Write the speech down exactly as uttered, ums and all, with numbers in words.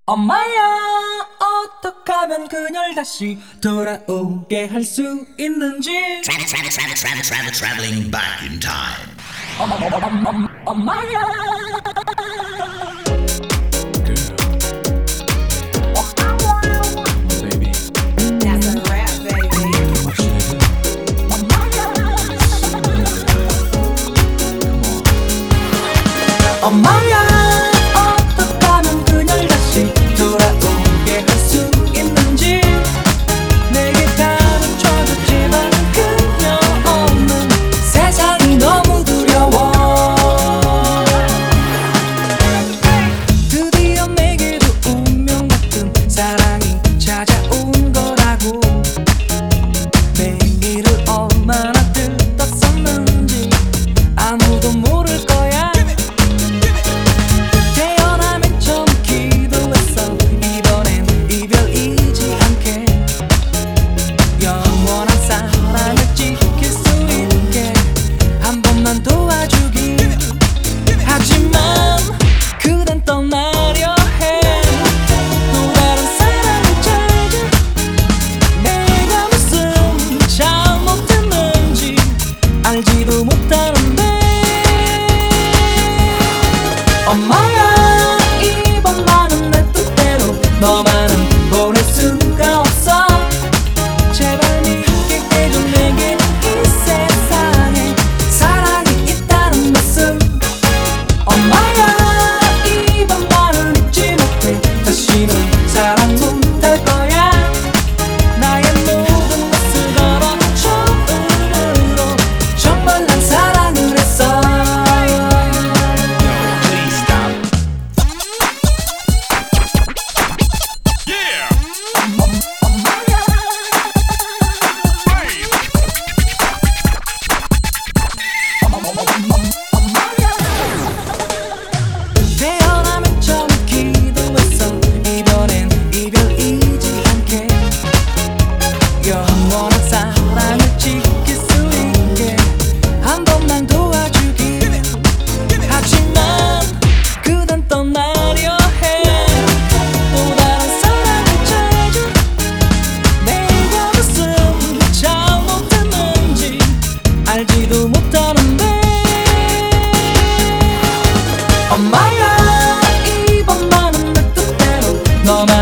엄마야, 어떡하면 그녀를 다시 돌아오게 할 수 있는지. Travel, travel, travel, travel, travel, traveling back in time. 엄마, 엄마, 엄마, 엄마야. 엄마야, 어떡하면 그녀를 다시 돌아오게 할 수 있는지. 내게 가르쳐줬지만 그녀 없는 세상이 너무 두려워. 드디어 내게도 운명 같은 사랑이 찾아온 거라고. 내일을 얼마나 뜯었었는지 아무도 모를 거야. 알지도 못하는데. 엄마야, 이번만은 내 뜻대로 너만은 보낼 수가 없어. 제발 믿게 좀 내게 이 세상에 사랑이 있다는 것을. 엄마야, 이번만은 잊지 못해. 다시는 사랑 못할 거야. 나의 모든 것을 걸어 처음으로 정말 난 사랑을 했어. Please stop. Yeah! 엄마야, 태어나면 처음 기도했어. 이번엔 이별이지 않게 영원한 사랑을 지킬 수 있게 한 번만 도와주길. 하지만 그댄 떠나려 해. 또 다른 사랑을 찾아. 내가 무슨 잘못했는지 알지도 못하는데. 엄마야, 이번만은 내 뜻대로 너만